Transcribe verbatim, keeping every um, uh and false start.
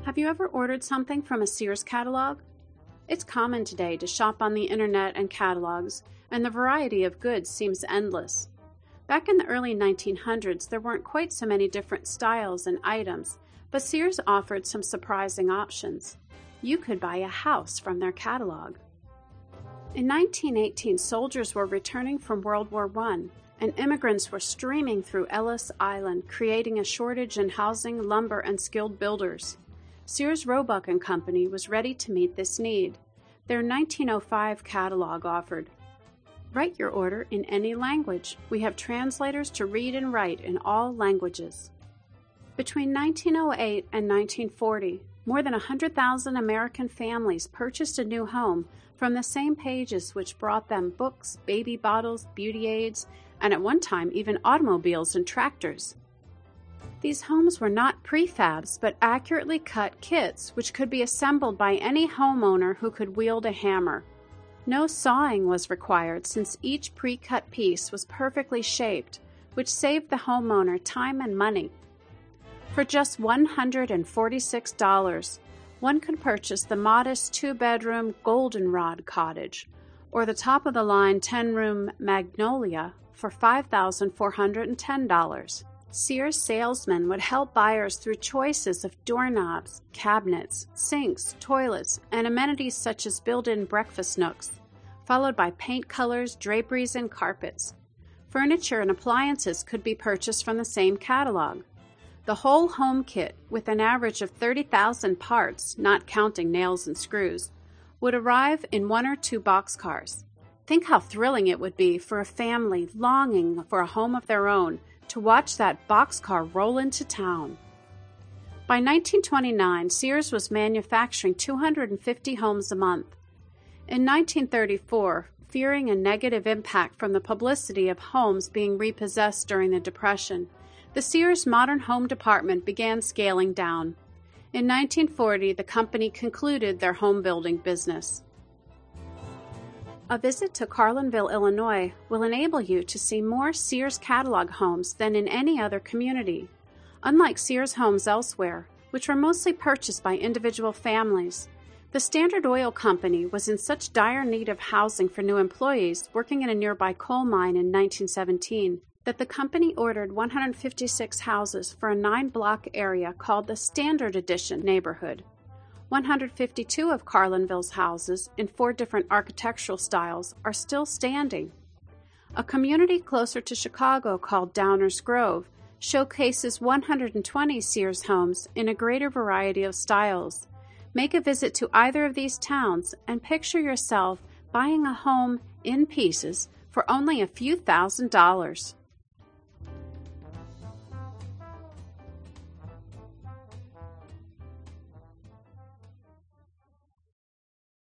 Have you ever ordered something from a Sears catalog? It's common today to shop on the internet and catalogs, and the variety of goods seems endless. Back in the early nineteen hundreds, there weren't quite so many different styles and items, but Sears offered some surprising options. You could buy a house from their catalog. In nineteen eighteen, soldiers were returning from World War One, and immigrants were streaming through Ellis Island, creating a shortage in housing, lumber, and skilled builders. Sears Roebuck and Company was ready to meet this need. Their nineteen oh five catalog offered, "Write your order in any language. We have translators to read and write in all languages." Between nineteen oh eight and nineteen forty, more than one hundred thousand American families purchased a new home from the same pages which brought them books, baby bottles, beauty aids, and at one time even automobiles and tractors. These homes were not prefabs, but accurately cut kits which could be assembled by any homeowner who could wield a hammer. No sawing was required since each pre-cut piece was perfectly shaped, which saved the homeowner time and money. For just one hundred forty-six dollars, one could purchase the modest two-bedroom Goldenrod cottage, or the top-of-the-line ten-room Magnolia for five thousand four hundred ten dollars. Sears salesmen would help buyers through choices of doorknobs, cabinets, sinks, toilets, and amenities such as built-in breakfast nooks, followed by paint colors, draperies, and carpets. Furniture and appliances could be purchased from the same catalog. The whole home kit, with an average of thirty thousand parts, not counting nails and screws, would arrive in one or two boxcars. Think how thrilling it would be for a family longing for a home of their own to watch that boxcar roll into town. By nineteen twenty-nine, Sears was manufacturing two hundred fifty homes a month. In nineteen thirty-four, fearing a negative impact from the publicity of homes being repossessed during the Depression, the Sears Modern Home Department began scaling down. In nineteen forty, the company concluded their home building business. A visit to Carlinville, Illinois will enable you to see more Sears catalog homes than in any other community. Unlike Sears homes elsewhere, which were mostly purchased by individual families, the Standard Oil Company was in such dire need of housing for new employees working in a nearby coal mine in nineteen seventeen that the company ordered one hundred fifty-six houses for a nine-block area called the Standard Edition neighborhood. one hundred fifty-two of Carlinville's houses, in four different architectural styles, are still standing. A community closer to Chicago called Downers Grove showcases one hundred twenty Sears homes in a greater variety of styles. Make a visit to either of these towns and picture yourself buying a home in pieces for only a few thousand dollars.